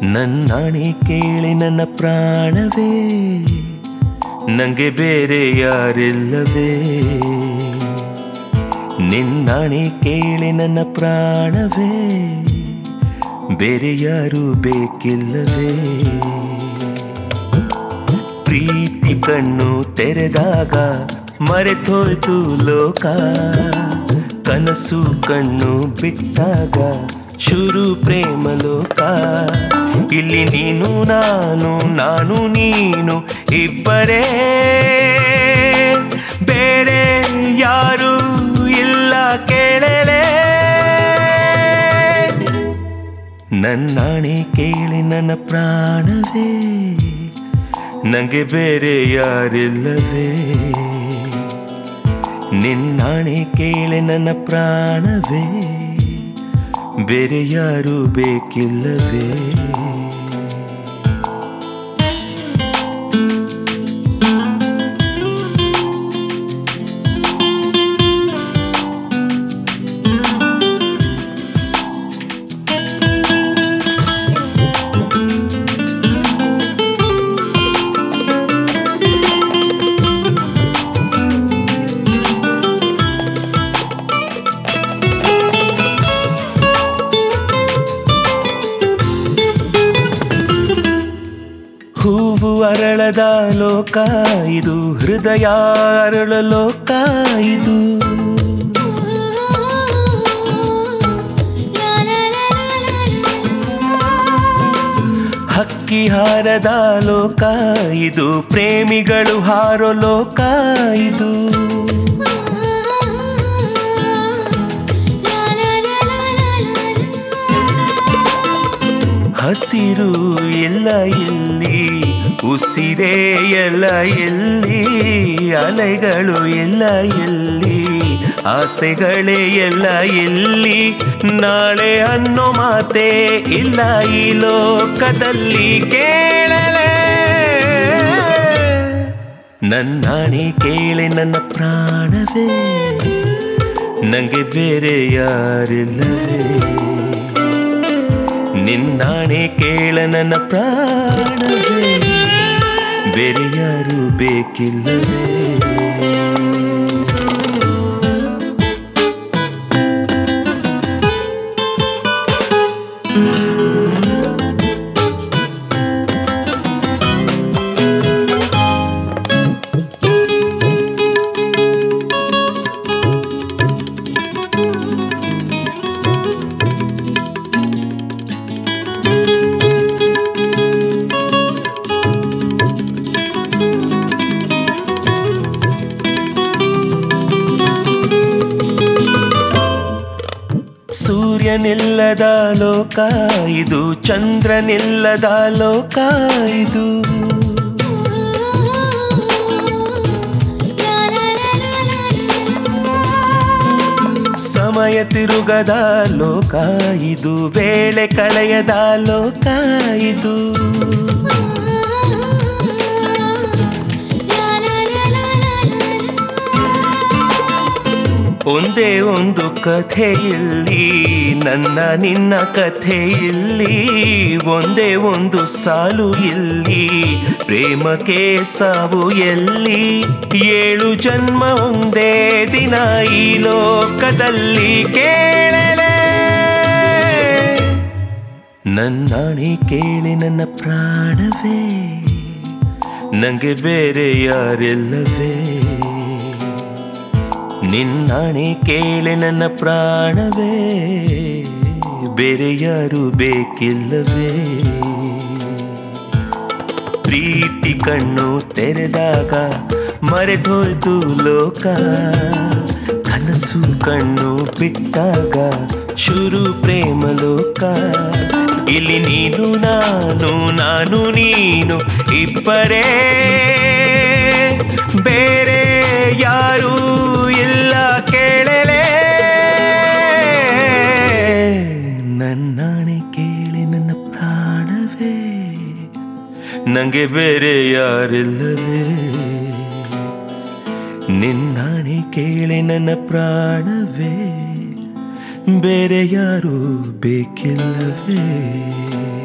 ನನ್ನಾಣೆ ಕೇಳಿ ನನ್ನ ಪ್ರಾಣವೇ, ನಂಗೆ ಬೇರೆ ಯಾರಿಲ್ಲವೇ. ನಿನ್ನಾಣೆ ಕೇಳಿ ನನ್ನ ಪ್ರಾಣವೇ, ಬೇರೆ ಯಾರು ಬೇಕಿಲ್ಲವೇ. ಪ್ರೀತಿ ಕಣ್ಣು ತೆರೆದಾಗ ಮರೆತೋಯ್ತು ಲೋಕ, ಕನಸು ಕಣ್ಣು ಬಿಟ್ಟಾಗ ಶುರು ಪ್ರೇಮ ಲೋಕ. ಇಲ್ಲಿ ನೀನು ನಾನು, ನಾನು ನೀನು ಇಬ್ಬರೇ, ಬೇರೆ ಯಾರು ಇಲ್ಲ ಕೇಳಲೇ. ನನ್ನಾಣೆ ಕೇಳಿ ನನ್ನ ಪ್ರಾಣವೇ, ನಂಗೆ ಬೇರೆ ಯಾರಿಲ್ಲವೇ. ನಿನ್ನಾಣೆ ಕೇಳಿ ನನ್ನ ಪ್ರಾಣವೇ, ಬೇರೆ ಯಾರು ಬೇಕಿಲ್ಲವೇ. ಹೂವು ಅರಳದ ಲೋಕ ಇದು, ಹೃದಯ ಅರಳ ಲೋಕ ಇದು. ಹಕ್ಕಿ ಹಾರದ ಲೋಕ ಇದು, ಪ್ರೇಮಿಗಳು ಹಾರೋ ಲೋಕ ಇದು. ಹಸಿರು ಎಲ್ಲ ಎಲ್ಲಿ, ಉಸಿರೇ ಎಲ್ಲ ಎಲ್ಲಿ, ಅಲೆಗಳು ಎಲ್ಲ ಎಲ್ಲಿ, ಆಸೆಗಳೇ ಎಲ್ಲ ಎಲ್ಲಿ. ನಾಳೆ ಅನ್ನೋ ಮಾತೇ ಇಲ್ಲ ಈ ಲೋಕದಲ್ಲಿ ಕೇಳಲೇ. ನನ್ನಾಣೆ ಕೇಳಿ ನನ್ನ ಪ್ರಾಣವೇ, ನಂಗೆ ಬೇರೆ ಯಾರಿಲ್ಲವೇ. ನಿನ್ನಾಣೆ ಕೇಳ ನನ್ನ ಪ್ರಾಣವೇ, ಬೇರೆ ಯಾರು ಬೇಕಿಲ್ಲವೇ. ಸೂರ್ಯನಿಲ್ಲದ ಲೋಕ ಇದು, ಚಂದ್ರನಿಲ್ಲದ ಲೋಕ ಇದು. ಸಮಯ ತಿರುಗದ ಲೋಕ ಇದು, ವೇಳೆ ಕಳೆಯದ ಲೋಕ ಇದು. ಒಂದೇ ಒಂದು ಕಥೆ ಇಲ್ಲಿ, ನನ್ನ ನಿನ್ನ ಕಥೆ ಇಲ್ಲಿ. ಒಂದೇ ಒಂದು ಸಾಲು ಇಲ್ಲಿ, ಪ್ರೇಮಕ್ಕೆ ಸಾವು ಎಲ್ಲಿ. 7 ಜನ್ಮ ಒಂದೇ ದಿನ ಈ ಲೋಕದಲ್ಲಿ ಕೇಳಲೇ. ನನ್ನಾಣೆ ಕೇಳಿ ನನ್ನ ಪ್ರಾಣವೇ, ನಂಗೆ ಬೇರೆ ಯಾರಿಲ್ಲವೇ. ನಿನ್ನಾಣೆ ಕೇಳಿ ನನ್ನ ಪ್ರಾಣವೇ, ಬೇರೆ ಯಾರು ಬೇಕಿಲ್ಲವೇ. ಪ್ರೀತಿ ಕಣ್ಣು ತೆರೆದಾಗ ಮರೆತೋಯ್ತು ಲೋಕ, ಕನಸು ಕಣ್ಣು ಬಿಟ್ಟಾಗ ಶುರು ಪ್ರೇಮ ಲೋಕ. ಇಲ್ಲಿ ನೀನು ನಾನು, ನಾನು ನೀನು ಇಬ್ಬರೇ, ಬೇರೆ ಯಾರು ಇಲ್ಲ ಕೇಳಲೇ. ನನ್ನಾಣೆ ಕೇಳಿ ನನ್ನ ಪ್ರಾಣವೇ, ನಂಗೆ ಬೇರೆ ಯಾರಿಲ್ಲವೇ. ನಿನ್ನಾಣೆ ಕೇಳಿ ನನ್ನ ಪ್ರಾಣವೇ, ಬೇರೆ ಯಾರು ಬೇಕಿಲ್ಲವೇ.